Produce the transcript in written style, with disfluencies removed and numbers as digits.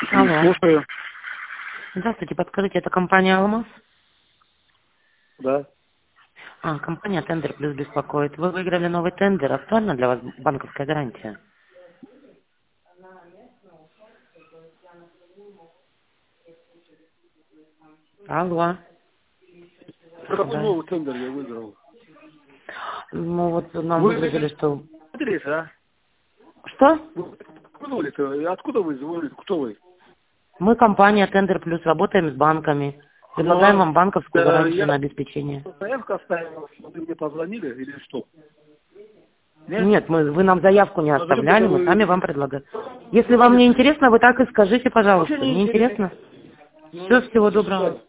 Алло. Слушаю. Здравствуйте, подскажите, это компания «Алмаз»? Да. Компания «Тендер Плюс» беспокоит. Вы выиграли новый тендер. Актуальна для вас банковская гарантия? Алло. Какой Да. новый тендер я выиграл? Ну вот нам Вы выгрузили, что... смотрите, а? Что? Откуда вы звоните? Кто вы? Мы компания «Тендер Плюс», работаем с банками. Предлагаем вам банковскую гарантию Я на обеспечение. заявку оставил, что вы мне позвонили или что? Нет? Нет, вы нам заявку не А зачем оставляли, тогда мы вы... сами вам предлагаем. Если вам не интересно, вы так и скажите, Вообще пожалуйста. не Не интересно. интересно? Все, всего доброго.